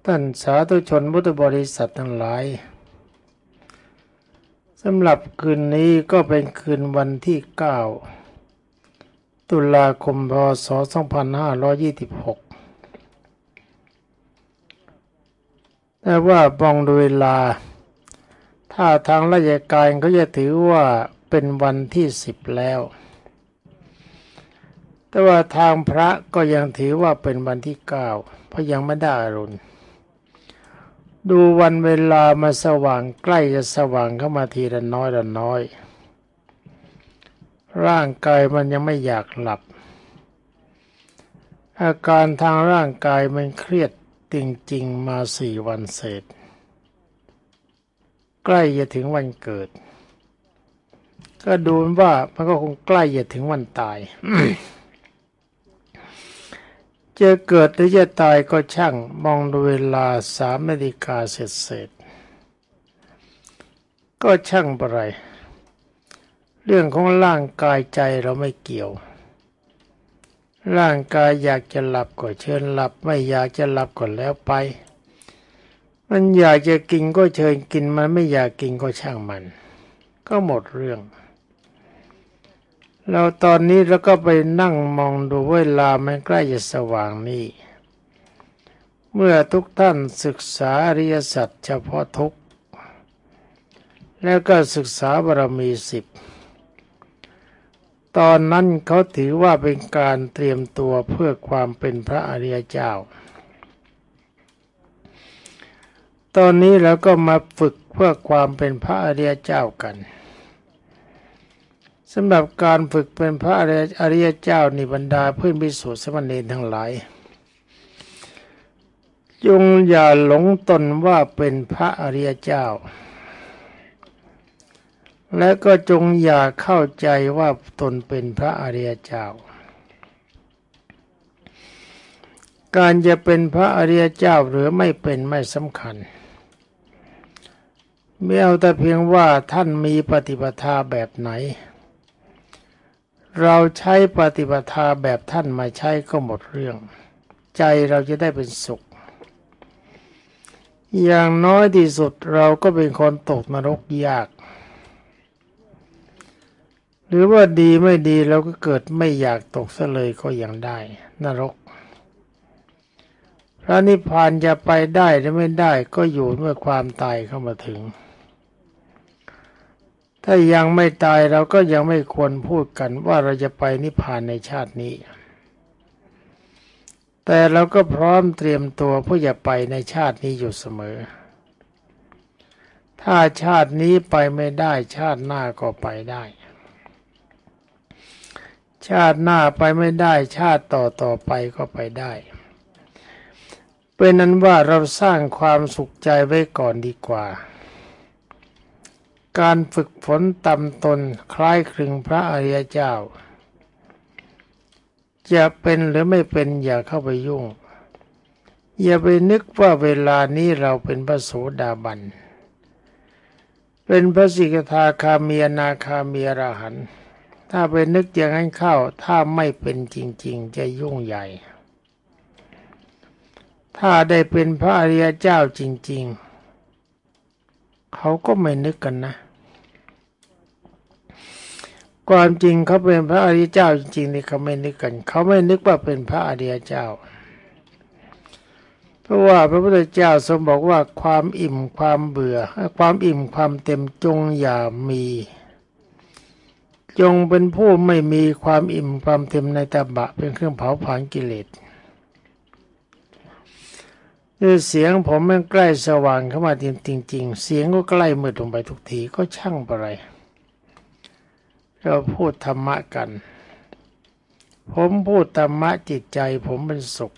ท่านสาธุชนพุทธบริษัททั้งหลายสำหรับคืนนี้ก็เป็นคืนวันที่9ตุลาคมพ.ศ. 2526แต่ว่าบองดูเวลาถ้าทางราชการเขาจะถือว่าเป็นวันที่10แล้วแต่ว่าทางพระก็ยังถือว่าเป็นวันที่9เพราะยังไม่ได้อรุณดูวันเวลามาสว่างใกล้จะสว่างเข้ามาทีละน้อยละน้อยร่างกายมันยังไม่อยากหลับอาการทางร่างกายมันเครียดจริงๆมา4 วันเศษใกล้จะถึงวันเกิดก็ดูว่ามันก็คงใกล้จะถึงวันตาย จะเกิดหรือจะตายก็ช่างมองดูเวลา3 นาฬิกาเศษก็ช่างอะไรเรื่องของร่างกายใจเราไม่เกี่ยวร่างกายอยากจะหลับก็เชิญหลับไม่อยากจะหลับก็แล้วไปมันอยากจะกินก็เชิญกินมันไม่อยากกินก็ช่างมันก็หมดเรื่องเราตอนนี้เราก็ไปนั่งมองดูเวลามันใกล้จะสว่างนี่เมื่อทุกท่านศึกษาอริยสัจเฉพาะทุกข์แล้วก็ศึกษาบารมี10ตอนนั้นเขาถือว่าเป็นการเตรียมตัวเพื่อความเป็นพระอริยเจ้าตอนนี้เราก็มาฝึกเพื่อความเป็นพระอริยเจ้ากันสำหรับการฝึกเป็นพระอริยเจ้านิบรรดาเพื่อนภิกษุสามเณรทั้งหลายจงอย่าหลงตนว่าเป็นพระอริยเจ้าและก็จงอย่าเข้าใจว่าตนเป็นพระอริยเจ้าการจะเป็นพระอริยเจ้าหรือไม่เป็นไม่สำคัญไม่เอาแต่เพียงว่าท่านมีปฏิปทาแบบไหนเราใช้ปฏิปทาแบบท่านมาใช้ก็หมดเรื่องใจเราจะได้เป็นสุขอย่างน้อยที่สุดเราก็เป็นคนตกนรกยากหรือว่าดีไม่ดีเราก็เกิดไม่อยากตกซะเลยก็ยังได้นรกพระนิพพานจะไปได้หรือไม่ได้ก็อยู่เมื่อความตายเข้ามาถึงถ้ายังไม่ตายเราก็ยังไม่ควรพูดกันว่าเราจะไปนิพพานในชาตินี้แต่เราก็พร้อมเตรียมตัวเพื่อจะไปในชาตินี้อยู่เสมอถ้าชาตินี้ไปไม่ได้ชาติหน้าก็ไปได้ชาติหน้าไปไม่ได้ชาติต่อไปก็ไปได้เป็นนั้นว่าเราสร้างความสุขใจไว้ก่อนดีกว่าการฝึกฝนตำตนคล้ายคลึงพระอริยเจ้าจะเป็นหรือไม่เป็นอย่าเข้าไปยุ่งอย่าไปนึกว่าเวลานี้เราเป็นพระโสดาบันเป็นพระสิกขาคามีอนาคามีอรหันต์ถ้าไปนึกอย่างนั้นเข้าถ้าไม่เป็นจริงๆจะยุ่งใหญ่ถ้าได้เป็นพระอริยเจ้าจริงๆเขาก็ไม่นึกกันนะความจริงเขาเป็นพระอริยเจ้าจริงๆนี่เขาไม่นึกกันเขาไม่นึกว่าเป็นพระอริยเจ้าเพราะว่าพระพุทธเจ้าทรงบอกว่าความอิ่มความเบื่อความอิ่มความเต็มจงอย่ามีจงเป็นผู้ไม่มีความอิ่มความเต็มในตบะเป็นเครื่องเผาผลาญกิเลสด้วยเสียงผมมันใกล้สว่างเข้ามาจริงๆเสียงก็ใกล้มืดลงไปทุกทีก็ช่างอะไรเราพูดธรรมะกันผมพูดธรรมะจิตใจผมเป็นสุข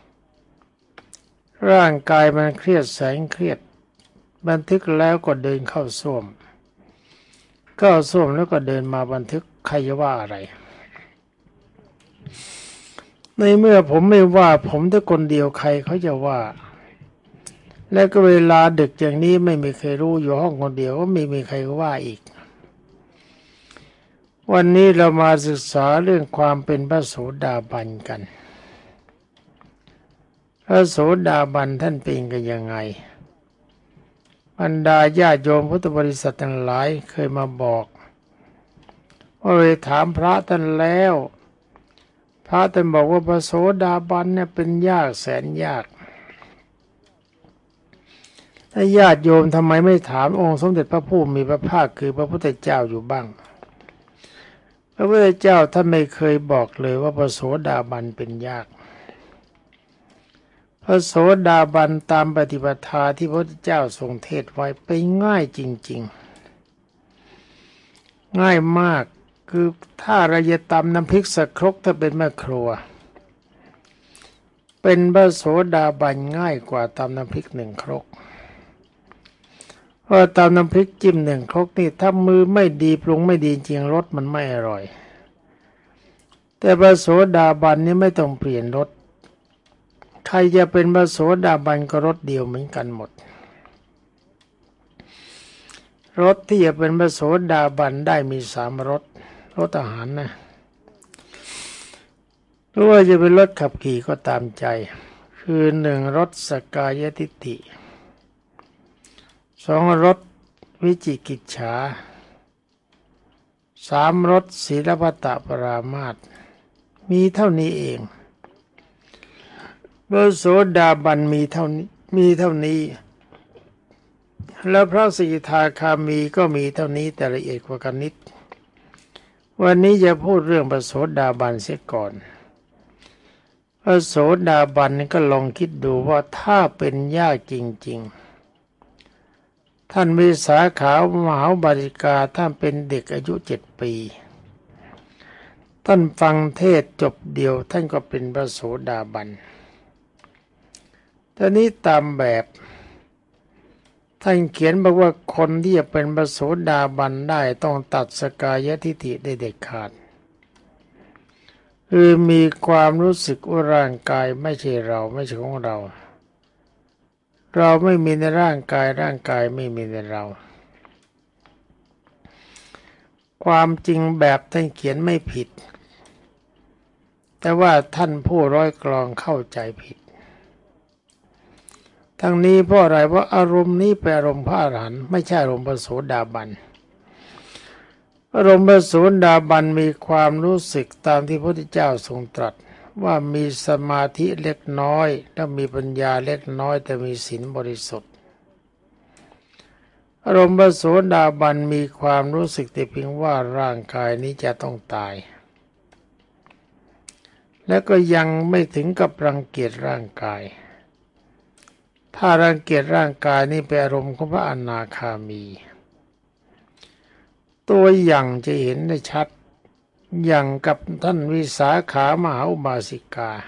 ร่างกายมันเครียดแสนเครียดบันทึกแล้วก็เดินเข้าส้วมแล้วก็เดินมาบันทึกใครจะว่าอะไรในเมื่อผมไม่ว่าผมแต่คนเดียวใครเขาจะว่าและก็เวลาดึกอย่างนี้ไม่มีใครรู้อยู่ห้องคนเดียวก็ไม่มีใครว่าอีกวันนี้เรามาศึกษาเรื่องความเป็นพระโสดาบันกันระโสดาบันท่านเป็นกันยังไงบรรดาญาติโยมพุทธบริษัททั้งหลายเคยมาบอกว่าไปถามพระท่านแล้วพระท่านบอกว่าพระโสดาบันเนี่ยเป็นยากแสนยากถ้าญาติโยมทำไมไม่ถามองค์สมเด็จพระผู้มีพระภาคคือพระพุทธเจ้าอยู่บ้างพระพุทธเจ้าท่านไม่เคยบอกเลยว่าพระโสดาบันเป็นยากพระโสดาบันตามปฏิปทาที่พระพุทธเจ้าทรงเทศไว้เป็นง่ายจริงๆง่ายมากคือถ้าเราจะตำน้ำพริกสักครกถ้าเป็นแม่ครัวเป็นพระโสดาบันง่ายกว่าตำน้ำพริกหนึ่งครกเพราะตำน้ำพริกจิ้มหนึ่งครกนี่ถ้ามือไม่ดีปรุงไม่ดีจริงรสมันไม่อร่อยแต่พระโสดาบันนี่ไม่ต้องเปลี่ยนรสใครจะเป็นพระโสดาบันก็รสเดียวเหมือนกันหมดรสที่จะเป็นพระโสดาบันได้มี3รสรสอาหารนะหรือว่าจะเป็นรสขับขี่ก็ตามใจคือ1รสสกายทิฏฐิ2รสวิจิกิจฉา3รสศีลพัตตปรามาสมีเท่านี้เองพระโสดาบันมีเท่านี้แล้วพระสกิทาคามีก็มีเท่านี้แต่ละเอียดกว่ากันนิดวันนี้จะพูดเรื่องพระโสดาบันเสียก่อนพระโสดาบันก็ลองคิดดูว่าถ้าเป็นยากจริงๆท่านวิสาขามหาบาริกาท่านเป็นเด็กอายุ7 ปีท่านฟังเทศจบเดียวท่านก็เป็นพระโสดาบันตอนนี้ตามแบบท่านเขียนบอกว่าคนที่จะเป็นพระโสดาบันได้ต้องตัดสกายทิฏฐิได้เด็ดขาดคือมีความรู้สึกว่าร่างกายไม่ใช่เราไม่ใช่ของเราเราไม่มีในร่างกายร่างกายไม่มีในเราความจริงแบบท่านเขียนไม่ผิดแต่ว่าท่านผู้ร้อยกลองเข้าใจผิดทั้งนี้เพราะอะไรเพราะอารมณ์นี้เป็นอารมณ์พระอรหันต์ไม่ใช่อารมณ์พระโสดาบันอารมณ์พระโสดาบันมีความรู้สึกตามที่พระพุทธเจ้าทรงตรัสว่ามีสมาธิเล็กน้อยและมีปัญญาเล็กน้อยแต่มีศีลบริสุทธิ์อารมณ์พระโสดาบันมีความรู้สึกแต่เพียงว่าร่างกายนี้จะต้องตายและก็ยังไม่ถึงกับรังเกียจร่างกายถ้ารังเกียจร่างกายนี่เป็นอารมณ์ของพระอนาคามีตัวอย่างจะเห็นได้ชัดอย่างกับท่านวิสาขามหาอุบาสิกา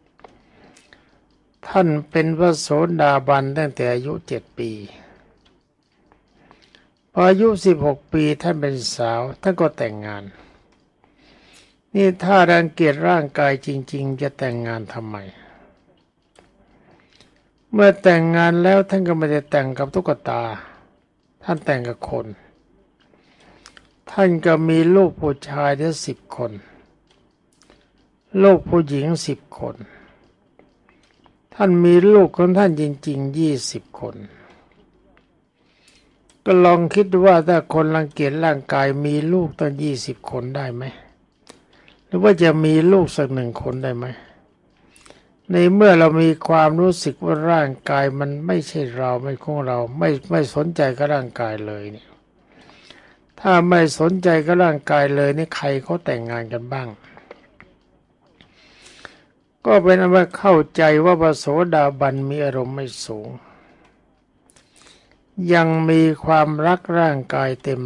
ท่านเป็นพระโสดาบันตั้งแต่อายุ7 ปีพออายุ16 ปีท่านเป็นสาวท่านก็แต่งงานนี่ถ้ารังเกียจร่างกายจริงๆจะแต่งงานทำไมเมื่อแต่งงานแล้วท่านก็ไม่ได้แต่งกับตุ๊กตาท่านแต่งกับคนท่านก็มีลูกผู้ชายได้10 คนลูกผู้หญิง10 คนท่านมีลูกของท่านจริงๆ20 คนก็ลองคิดดูว่าถ้าคนรังเกียจร่างกายมีลูกตั้ง20 คนได้ไหมหรือว่าจะมีลูกสัก1 คนได้ไหมในเมื่อเรามีความรู้สึกว่าร่างกายมันไม่ใช่เราไม่ของเราไม่สนใจกับร่างกายเลยเนี่ยถ้าไม่สนใจกับร่างกายเลยนี่ใครเขาแต่งงานกันบ้างก็เป็นอันว่าเข้าใจว่าพระโสดาบันมีอารมณ์ไม่สูงยังมีความรักร่างกายเต็ม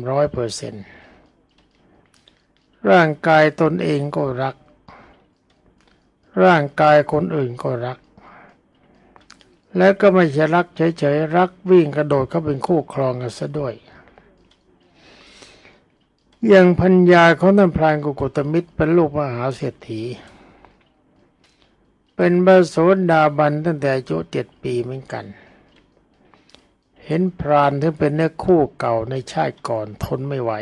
100%ร่างกายตนเองก็รักร่างกายคนอื่นก็รักและก็ไม่ใช่รักเฉยๆรักวิ่งกระโดดเข้าเป็นคู่ครองกันซะด้วยอย่างพัญญาของท่านพรานกุกุตมิตรเป็นลูกมหาเศรษฐีเป็นพระโสดาบันตั้งแต่อายุ7 ปีเหมือนกันเห็นพรานที่เป็นเนื้อคู่เก่าในชาติก่อนทนไม่ไหว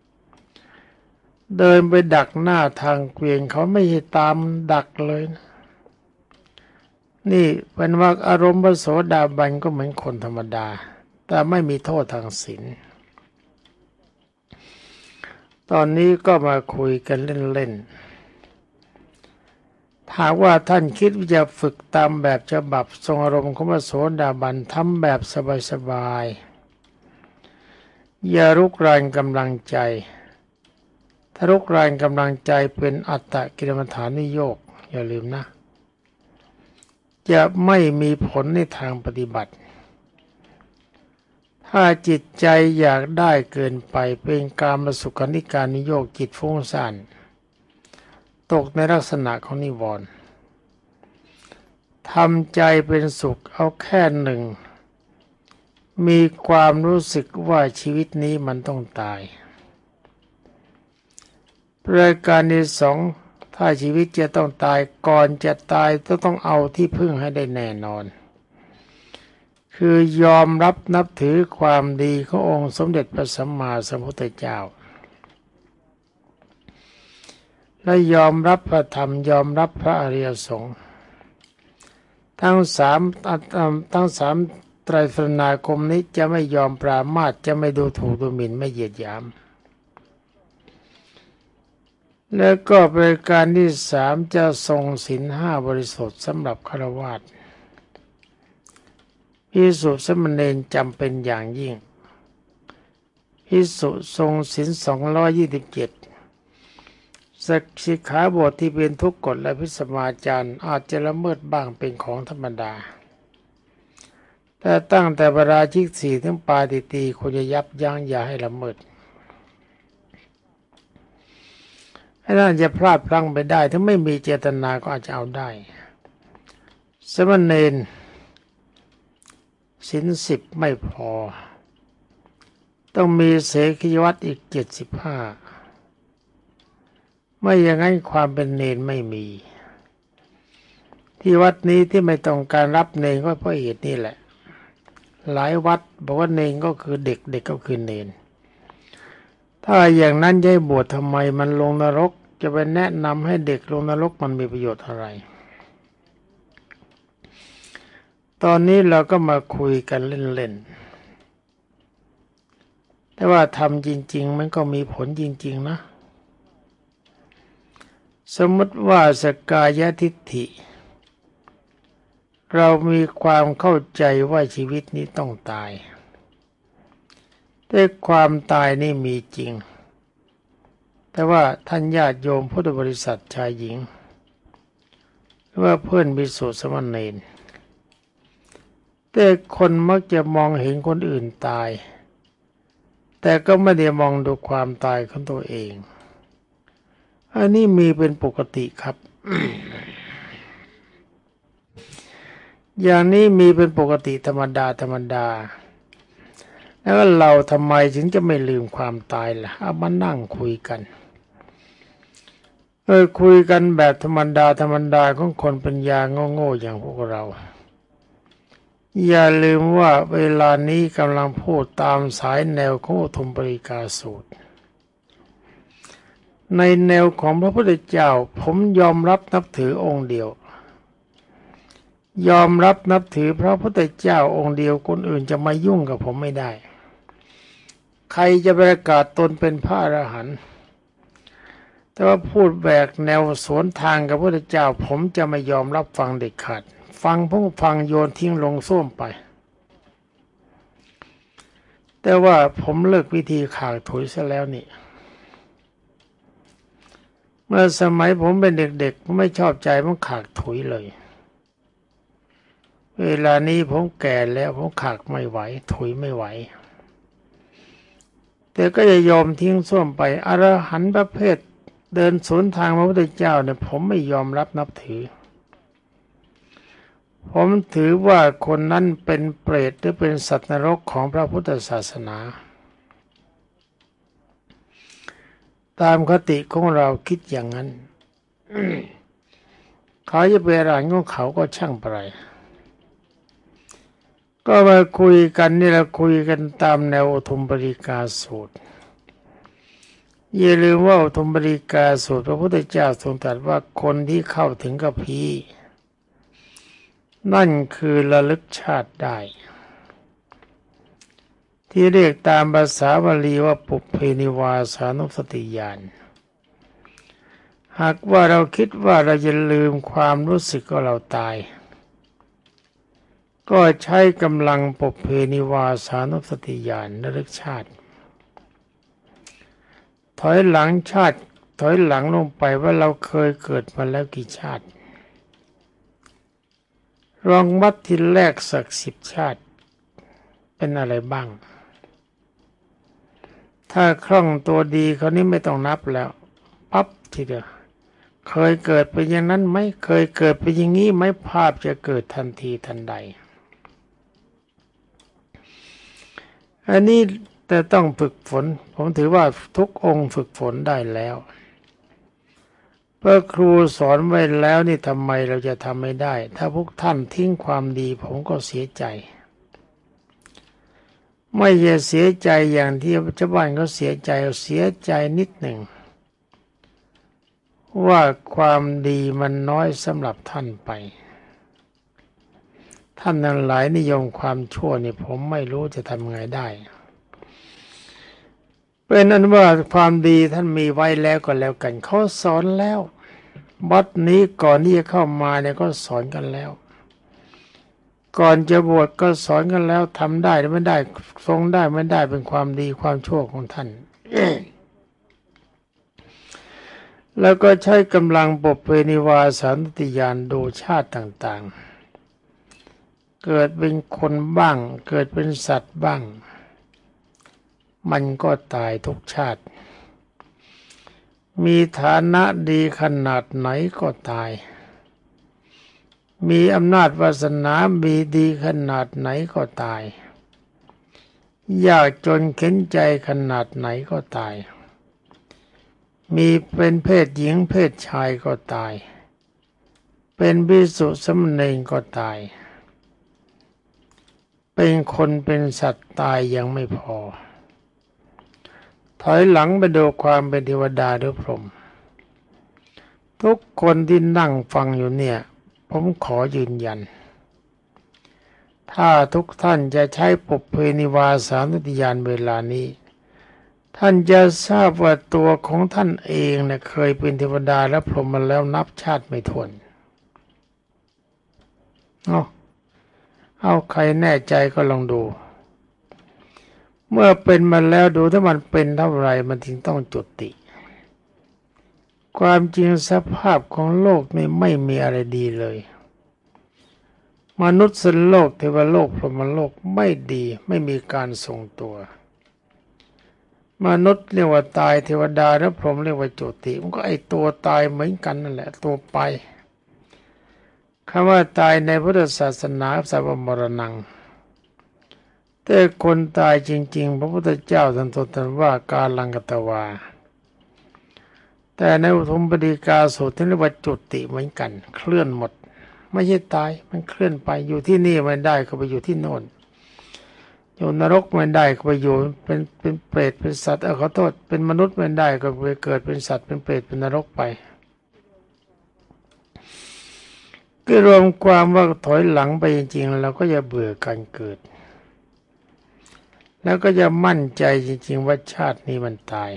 เดินไปดักหน้าทางเกวียนเขาไม่ให้ตามดักเลยนะนี่เป็นว่าอารมณ์พระโสดาบันก็เหมือนคนธรรมดาแต่ไม่มีโทษทางศีลตอนนี้ก็มาคุยกันเล่นๆหากว่าท่านคิดว่าจะฝึกตามแบบฉบับทรงอารมณ์ของพระโสดาบันทำแบบสบายๆอย่ารุกรานกำลังใจถ้ารุกรานกำลังใจเป็นอัตตกิลมัฏฐานุโยคอย่าลืมนะจะไม่มีผลในทางปฏิบัติถ้าจิตใจอยากได้เกินไปเป็นกามสุขนิการนิโยคจิตฟุ้งซ่านตกในลักษณะของนิวรณ์ทำใจเป็นสุขเอาแค่หนึ่งมีความรู้สึกว่าชีวิตนี้มันต้องตายรายการที่สองถ้าชีวิตจะต้องตายก่อนจะตายต้องเอาที่พึ่งให้ได้แน่นอนคือยอมรับนับถือความดีขององค์สมเด็จพระสัมมาสัมพุทธเจ้าและยอมรับพระธรรมยอมรับพระอริยสงฆ์ทั้งสามไตรสรณาคมนี้จะไม่ยอมปรามาสจะไม่ดูถูกดูหมิ่นไม่เหยียดหยามแล้วก็ประการที่สามจะทรงศีลห้าบริสุทธิ์สำหรับฆราวาสภิกษุสามเณรจำเป็นอย่างยิ่งภิกษุทรงศีล227สิกขาบทที่เป็นทุกกฎและพิสมาจารอาจจะละเมิดบ้างเป็นของธรรมดาแต่ตั้งแต่ปาราชิก4ถึงปาติตีควรจะยับยั้งอย่าให้ละเมิดให้น่าจะพลาดพลั้งไปได้ถ้าไม่มีเจตนาก็อาจจะเอาได้สมณเณรศีล10ไม่พอต้องมีเสขียวัตรอีก75ไม่อย่างนั้นความเป็นเณรไม่มีที่วัดนี้ที่ไม่ต้องการรับเณรก็เพราะเหตุนี้แหละหลายวัดบอกว่าเณรก็คือเด็กเด็กก็คือเณรถ้าอย่างนั้นจะให้บวชทำไมมันลงนรกจะไปแนะนำให้เด็กลงนรกมันมีประโยชน์อะไรตอนนี้เราก็มาคุยกันเล่นๆแต่ว่าทำจริงๆมันก็มีผลจริงๆนะสมมติว่าสกายทิฏฐิเรามีความเข้าใจว่าชีวิตนี้ต้องตายแต่ความตายนี่มีจริงแต่ว่าท่านญาติโยมพุทธบริษัทชายหญิงหรือว่าเพื่อนภิกษุสามเณรแต่คนมักจะมองเห็นคนอื่นตายแต่ก็ไม่ได้มองดูความตายของตัวเองอันนี้มีเป็นปกติครับ อย่างนี้มีเป็นปกติธรรมดาแล้วเราทำไมถึงจะไม่ลืมความตายล่ะเอามานั่งคุยกันคุยกันแบบธรรมดาของคนปัญญาโง่ๆอย่างพวกเราอย่าลืมว่าเวลานี้กำลังพูดตามสายแนวของอุทุมปริกาสูตรในแนวของพระพุทธเจ้าผมยอมรับนับถือองค์เดียวยอมรับนับถือพระพุทธเจ้าองค์เดียวคนอื่นจะมายุ่งกับผมไม่ได้ใครจะประกาศตนเป็นพระอรหันต์แต่ว่าพูดแบกแนวสวนทางกับพระพุทธเจ้าผมจะไม่ยอมรับฟังเด็ดขาดฟังโยนทิ้งลงส้วมไปแต่ว่าผมเลิกวิธีขากถุยซะแล้วนี่เมื่อสมัยผมเป็นเด็กๆผมไม่ชอบใจมันขากถุยเลยเวลานี้ผมแก่แล้วผมขากไม่ไหวถุยไม่ไหวแต่ก็จะยอมทิ้งส้วมไปอรหันต์ประเภทเดินสวนทางพระพุทธเจ้าเนี่ยผมไม่ยอมรับนับถือผมถือว่าคนนั้นเป็นเปรตหรือเป็นสัตว์นรกของพระพุทธศาสนาตามคติของเราคิดอย่างนั้น เขาจะเป็นอรหันต์ของเขาก็ช่างไปก็มาคุยกันนี่เราคุยกันตามแนวอุทุมปริกาสูตรอย่าลืมว่าอุทุมปริกาสูตรพระพุทธเจ้าทรงตรัสว่าคนที่เข้าถึงกัปพีนั่นคือระลึกชาติได้ที่เรียกตามภาษาบาลีว่าปุพเพนิวาสานุสติญาณหากว่าเราคิดว่าเราจะลืมความรู้สึกว่าเราตายก็ใช้กำลังปุพเพนิวาสานุสติญาณระลึกชาติถอยหลังชาติถอยหลังลงไปว่าเราเคยเกิดมาแล้วกี่ชาติลองวัดทีแรกสัก10 ชาติเป็นอะไรบ้างถ้าคล่องตัวดีคราวนี้ไม่ต้องนับแล้วปั๊บทีเดียวเคยเกิดเป็นอย่างนั้นไหมเคยเกิดเป็นอย่างนี้ไหมภาพจะเกิดทันทีทันใดอันนี้แต่ต้องฝึกฝนผมถือว่าทุกองค์ฝึกฝนได้แล้วเพราะครูสอนไว้แล้วนี่ทำไมเราจะทำไม่ได้ถ้าพวกท่านทิ้งความดีผมก็เสียใจไม่จะเสียใจอย่างที่ชาวบ้านเขาเสียใจเสียใจนิดหนึ่งว่าความดีมันน้อยสำหรับท่านไปท่านทั้งหลายนิยมความชั่วนี่ผมไม่รู้จะทำไงได้เป็นนั้นว่าความดีท่านมีไว้แล้วก็แล้วกันเขาสอนแล้ววัดนี้ก่อนที่จะเข้ามาเนี่ยก็สอนกันแล้วก่อนจะบวชก็สอนกันแล้วทำได้หรือไม่ได้ทรงได้ไม่ได้เป็นความดีความชั่วของท่าน แล้วก็ใช้กำลังปุพเพนิวาสานุสติญาณดูชาติต่างๆเกิดเป็นคนบ้างเกิดเป็นสัตว์บ้างมันก็ตายทุกชาติมีฐานะดีขนาดไหนก็ตายมีอำนาจวาสนามีดีขนาดไหนก็ตายยากจนเข็นใจขนาดไหนก็ตายมีเป็นเพศหญิงเพศชายก็ตายเป็นภิกษุสามเณรก็ตายเป็นคนเป็นสัตว์ตายยังไม่พอถอยหลังไปดูความเป็นเทวดาหรือพรหมทุกคนที่นั่งฟังอยู่เนี่ยผมขอยืนยันถ้าทุกท่านจะใช้ปุพเพนิวาสานุสติญาณเวลานี้ท่านจะทราบว่าตัวของท่านเองเนี่ยเคยเป็นเทวดาและพรหมมาแล้วนับชาติไม่ถ้วนเอาใครแน่ใจก็ลองดูเมื่อเป็นมาแล้วดูถ้ามันเป็นเท่าไรมันถึงต้องจุติความจริงสภาพของโลกนี่ไม่มีอะไรดีเลยมนุษย์สันโลกเทวโลกพรหมโลกไม่ดีไม่มีการทรงตัวมนุษย์เรียกว่าตายเทวดาและพรหมเรียกว่าจุติมันก็ไอตัวตายเหมือนกันนั่นแหละตัวไปคำว่าตายในพุทธศาสนาสัพพมรณังแต่คนตายจริงๆพระพุทธเจ้าท่านตรัสว่ากาลังกตวาแต่ในอุทุมปฎีกาสูตรที่เรียกว่าจุติเหมือนกันเคลื่อนหมดไม่ใช่ตายมันเคลื่อนไปอยู่ที่นี่ไม่ได้ก็ไปอยู่ที่โน่นอยู่นรกไม่ได้ก็ไปอยู่เป็นเปรตเป็นสัตว์ขอโทษเป็นมนุษย์ไม่ได้ก็ไปเกิดเป็นสัตว์เป็นเปรตเป็นนรกไปก็รวมความว่าถอยหลังไปจริงๆเราก็จะเบื่อการเกิดแล้วก็จะมั่นใจจริงๆว่าชาตินี้มันตาย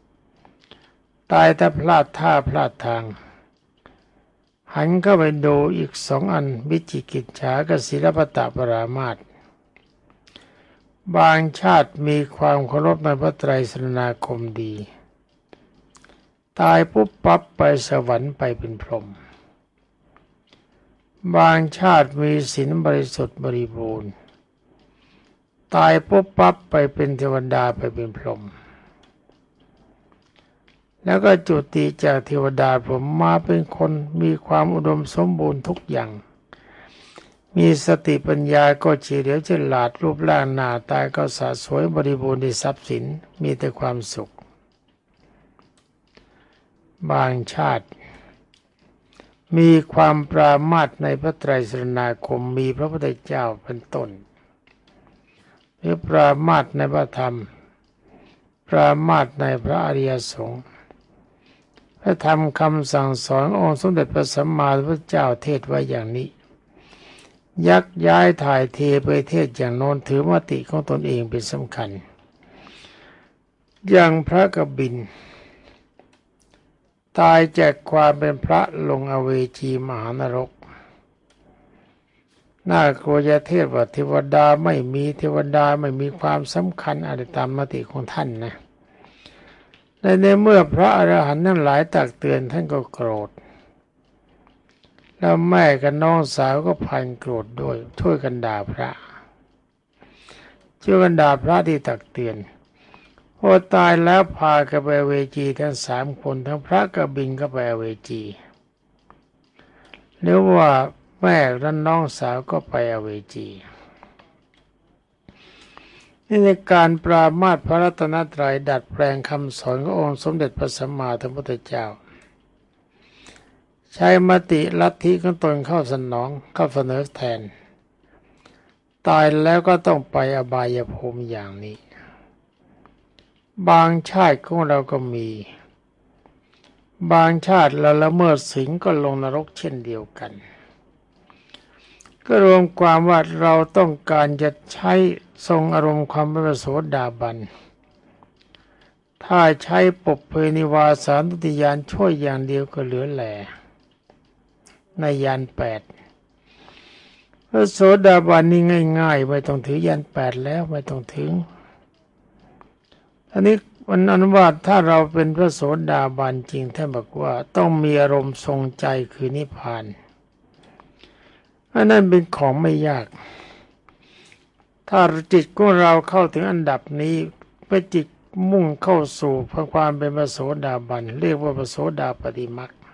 ถ้าพลาดท่าพลาดทางหันเข้าไปดูอีก2 อันวิจิกิจฉากับศีลปตปรามาสบางชาติมีความเคารพในพระไตรสรณาคมดีตายปุ๊บปั๊บไปสวรรค์ไปเป็นพรหมบางชาติมีศีลบริสุทธิ์บริบูรณ์ตายปุ๊บปั๊บไปเป็นเทวดาไปเป็นพรหมแล้วก็จุติจากเทวดาพรหมมาเป็นคนมีความอุดมสมบูรณ์ทุกอย่างมีสติปัญญาก็เฉลียวฉลาดรูปร่างหน้าตาก็สะสวยบริบูรณ์ด้วยทรัพย์สินมีแต่ความสุขบางชาติมีความปรามาสในพระไตรสรณาคมมีพระพุทธเจ้าเป็นต้นหรือปรามาสในพระธรรมปรามาสในพระอริยสงฆ์พระธรรมคำสั่งสอนองค์สมเด็จพระสัมมาสัมพุทธเจ้าเทศไว้อย่างนี้ยักย้ายถ่ายเทไปเทศอย่างโน้นถือมติของตนเองเป็นสำคัญอย่างพระกบิณตายจากความเป็นพระลงอเวจีมหานรกน่ากลัวจะเทศว่าเทวดาไม่มีเทวดาไม่มีความสำคัญอะไรตามมติของท่านนะในเมื่อพระอรหันต์ทั้งหลายตักเตือนท่านก็โกรธแล้วแม่กับน้องสาวก็พันโกรธด้วยช่วยกันด่าพระช่วยกันด่าพระที่ตักเตือนพอตายแล้วพากันไปเวจีทั้ง3 คนทั้งพระกบิณก็ไปเวจีหรือว่าแม่และน้องสาวก็ไปอเวจีนี่ในการปรามาสพระรัตนตรัยดัดแปลงคำสอนขององค์สมเด็จพระสัมมาสัมพุทธเจ้าใช้มติลัทธิของตนเข้าสนองเข้าเสนอแทนตายแล้วก็ต้องไปอบายภูมิอย่างนี้บางชาติของเราก็มีบางชาติเราละเมิดศีลก็ลงนรกเช่นเดียวกันก็รวมความว่าเราต้องการจะใช้ทรงอารมณ์ความเป็นพระโสดาบันถ้าใช้ปบเพนิวาสานุติญาณช่วยอย่างเดียวก็เหลือแหล่ในญาณ8พระโสดาบันนี่ง่ายๆไม่ต้องถือญาณ8แล้วไม่ต้องถึงอันนี้วันนั้นว่าถ้าเราเป็นพระโสดาบันจริงท่านบอกว่าต้องมีอารมณ์ทรงใจคือนิพพานอันนั้นเป็นของไม่ยากถ้าจิตของเราเข้าถึงอันดับนี้เมื่อจิตมุ่งเข้าสู่ความเป็นพระโสดาบันเรียกว่าพระโสดาปฏิมรรค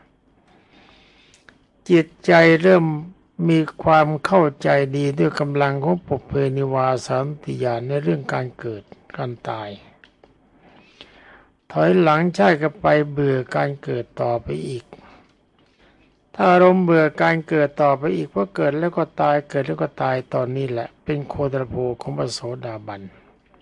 จิตใจเริ่มมีความเข้าใจดีด้วยกำลังของปุพเพนิวาสานุติญาณในเรื่องการเกิดการตายถอยหลังใช่ก็ไปเบื่อการเกิดต่อไปอีกถ้าอารมณ์เบื่อการเกิดต่อไปอีกเพราะเกิดแล้วก็ตายเกิดแล้วก็ตายตอนนี้แหละเป็นโคตรภูของพระโสดาบัน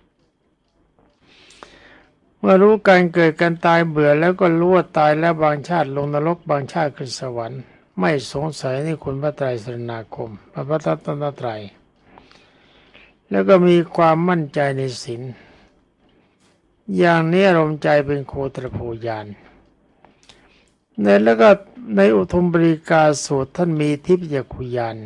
เมื่อรู้การเกิดการตายเบื่อแล้วก็รู้ว่าตายแล้วบางชาติลงนรกบางชาติขึ้นสวรรค์ไม่สงสัยในคุณพระไตรสรณาคมพระรัตนตรัยแล้วก็มีความมั่นใจในศีลอย่างนี้อารมณ์ใจเป็นโคตรภูญาณแล้วก็ในอุทุมปริกาสูตรท่านมีทิพยคุญาณ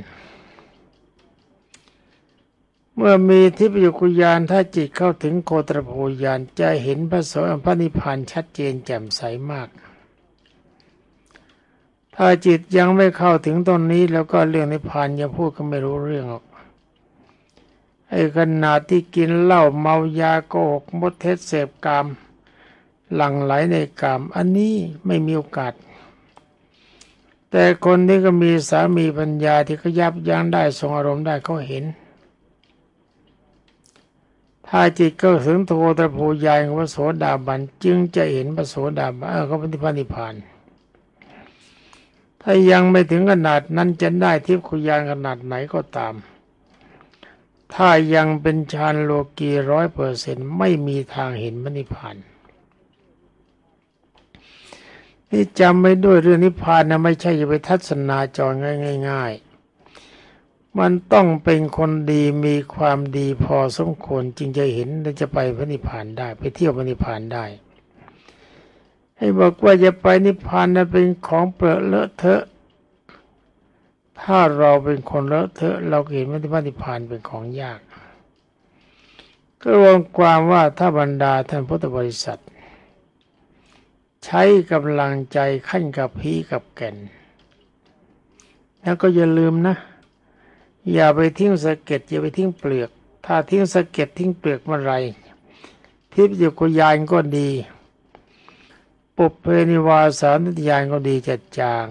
เมื่อมีทิพยคุญาณถ้าจิตเข้าถึงโคตรภูญาณจะเห็นพระนิพพานชัดเจนแจ่มใสมากถ้าจิตยังไม่เข้าถึงตรงนี้แล้วก็เรื่องนิพพานยังพูดก็ไม่รู้เรื่องหรอกไอ้ขนาดที่กินเหล้าเมายาโกหกมดเท็จเสพกามหลั่งไหลในกามอันนี้ไม่มีโอกาสแต่คนที่ก็มีสามีปัญญาที่เขายับยั้งได้ทรงอารมณ์ได้เขาเห็นถ้าจิตเข้าถึงโทตภูญาณของพระโสดาบันจึงจะเห็นพระโสดาบันเขาเป็นพระนิพพานถ้ายังไม่ถึงขนาดนั้นจะได้ทิพยคุญาณขนาดไหนก็ตามถ้ายังเป็นฌานโลกี 100% ไม่มีทางเห็นพระนิพพานนี่จำไว้ด้วยเรื่องนิพพานนะไม่ใช่จะไปทัศนาจรง่ายๆมันต้องเป็นคนดีมีความดีพอสมควรจึงจะเห็นและจะไปพระนิพพานได้ไปเที่ยวพระนิพพานได้ให้บอกว่าจะไปนิพพานนั้นเป็นของเปรอะเลอะเทอะถ้าเราเป็นคนเลอะเทอะเราเห็นว่าพระนิพพานเป็นของยากก็รวมความว่าถ้าบรรดาท่านพุทธบริษัทใช้กำลังใจขั้นกับพีกับแก่นแล้วก็อย่าลืมนะอย่าไปทิ้งสะเก็ดอย่าไปทิ้งเปลือกถ้าทิ้งสะเก็ดทิ้งเปลือกเมื่อไรทิพยคุญาณก็ดีปุพเพนิวาสานุติญาณก็ดีจะจาง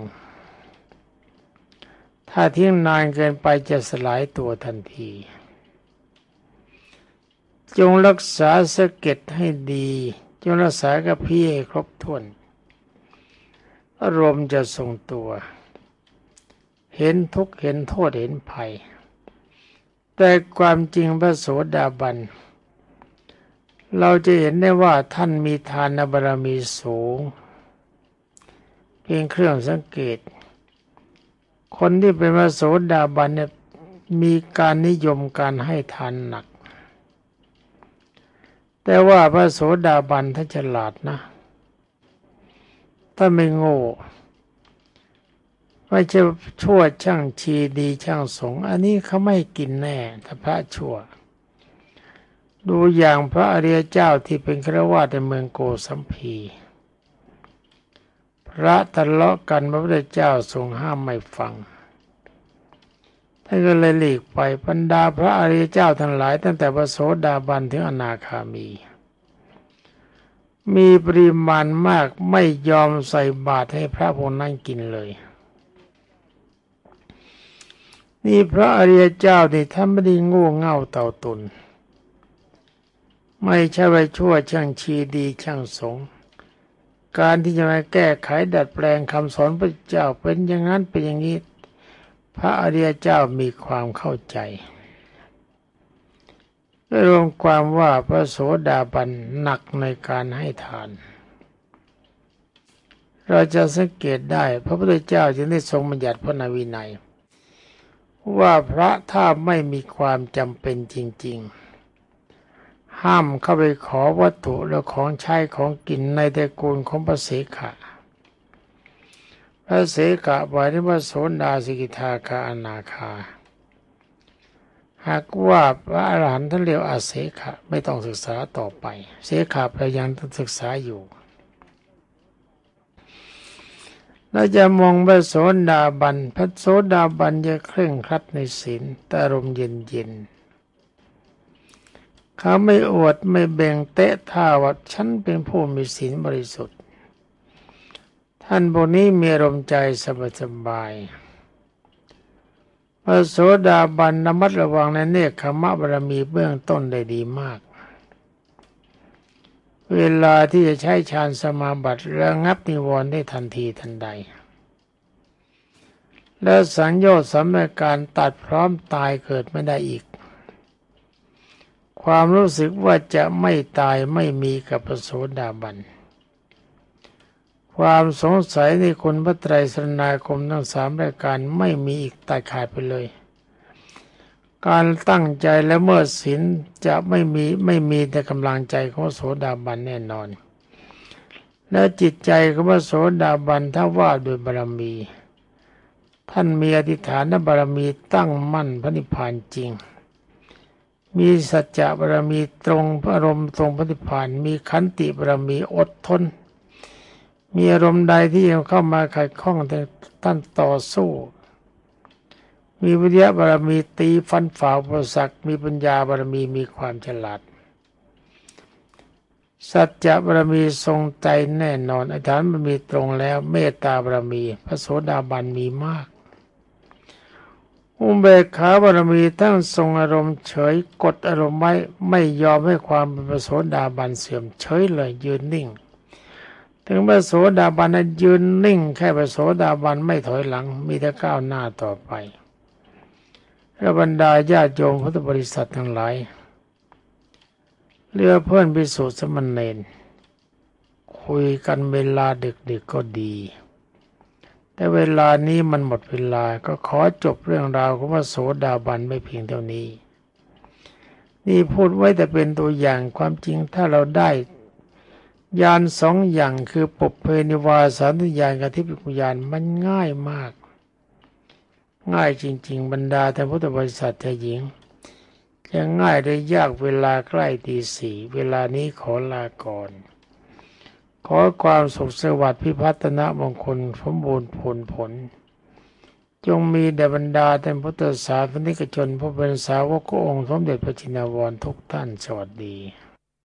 ถ้าทิ้งนานเกินไปจะสลายตัวทันทีจงรักษาสะเก็ดให้ดีจงรักษากระพี้ให้ครบถ้วนอารมณ์จะทรงตัวเห็นทุกข์เห็นโทษเห็นภัยแต่ความจริงพระโสดาบันเราจะเห็นได้ว่าท่านมีทานบารมีสูงเพียงเครื่องสังเกตคนที่เป็นพระโสดาบันเนี่ยมีการนิยมการให้ทานหนักแต่ว่าพระโสดาบันท่านฉลาดนะถ้าไม่โง่ไม่จะชั่วช่างชีดีช่างสงฆ์อันนี้เขาไม่กินแน่ถ้าพระชั่วดูอย่างพระอริยเจ้าที่เป็นฆราวาสในเมืองโกสัมพีพระทะเลาะกันพระพุทธเจ้าทรงห้ามไม่ฟังท่านก็เลยหลีกไปบรรดาพระอริยเจ้าทั้งหลายตั้งแต่พระโสดาบันถึงอนาคามีปริมาณมากไม่ยอมใส่บาตรให้พระพวกนั้นกินเลยนี่พระอริยเจ้านี่ท่านไม่ได้โง่เง่าเต่าตุนไม่ใช่ไปชั่วช่างชีดีช่างสงฆ์การที่จะมาแก้ไขดัดแปลงคำสอนพระเจ้าเป็นอย่างนั้นเป็นอย่างนี้พระอริยเจ้ามีความเข้าใจรวมความว่าพระโสดาบันหนักในการให้ทานเราจะสังเกตได้พระพุทธเจ้าจึงได้ทรงบัญญัติพระนวินัยว่าพระถ้าไม่มีความจำเป็นจริงๆห้ามเข้าไปขอวัตถุและของใช้ของกินในตระกูลของพระเสขะพระเสขะหมายถึงพระโสดาสกิทาคาอนาคาหากว่าพระอรหันต์ท่านเรียกอาเสขะไม่ต้องศึกษาต่อไปเสขะพระยังต้องศึกษาอยู่เราจะมองพระโสดาบันพระโสดาบันจะเคร่งครัดในศีลแต่อารมณ์เย็นๆเขาไม่อวดไม่แบ่งเตะท่าว่าฉันเป็นผู้มีศีลบริสุทธิ์ท่านพวกนี้มีอารมณ์ใจสบายพระโสดาบันระมัดระวังในเนกขมะบารมีเบื้องต้นได้ดีมากเวลาที่จะใช้ฌานสมาบัติระงับนิวรณ์ได้ทันทีทันใดและสังโยชน์สำเร็จการตัดพร้อมตายเกิดไม่ได้อีกความรู้สึกว่าจะไม่ตายไม่มีกับพระโสดาบันความสงสัยในคุณพระไตรสรณาคมทั้ง3รายการไม่มีอีกตัดขาดไปเลยการตั้งใจและเมื่อศีลจะไม่มีแต่กำลังใจของโสดาบันแน่นอนและจิตใจของพระโสดาบันถ้าว่าโดยบารมีท่านมีอธิษฐานบารมีตั้งมั่นพระนิพพานจริงมีสัจจะบารมีตรงพระอารมณ์ตรงพระนิพพานมีขันติบารมีอดทนมีอารมณ์ใดที่ยังเข้ามาขัดข้องแต่ท่านต่อสู้มีวิทยาบารมีตีฟันฝ่าอุปสรรคมีปัญญาบารมีมีความฉลาดสัจจะบารมีทรงใจแน่นอนอธิษฐานบารมีตรงแล้วเมตตาบารมีพระโสดาบันมีมากอุเบกขาบารมีทั้งทรงอารมณ์เฉยกดอารมณ์ไว้ไม่ยอมให้ความเป็นพระโสดาบันเสื่อมเฉยเลยยืนนิ่งถึงพระโสดาบันนั้นยืนนิ่งแค่พระโสดาบันไม่ถอยหลังมีแต่ก้าวหน้าต่อไปและบรรดาญาติโยมพุทธบริษัททั้งหลายเรือเพื่อนภิกษุสมณเณรคุยกันเวลาดึกๆก็ดีแต่เวลานี้มันหมดเวลาก็ขอจบเรื่องราวของพระโสดาบันไม่เพียงเท่านี้นี่พูดไว้แต่เป็นตัวอย่างความจริงถ้าเราได้ญาณ2อย่างคือปุพเพนิวาสานุญาณกับทิพยญาณมันง่ายมากง่ายจริงๆบรรดาท่านพุทธบริษัทชายหญิงจะง่ายได้ยากเวลาใกล้ตี 4เวลานี้ขอลาก่อนขอความสุขสวัสดิ์พิพัฒนมงคลสมบูรณ์ผลจงมีแด่บรรดาท่านพุทธศาสนิกชนผู้เป็นสาวกขององค์สมเด็จพระจินวรทุกท่านสวัสดี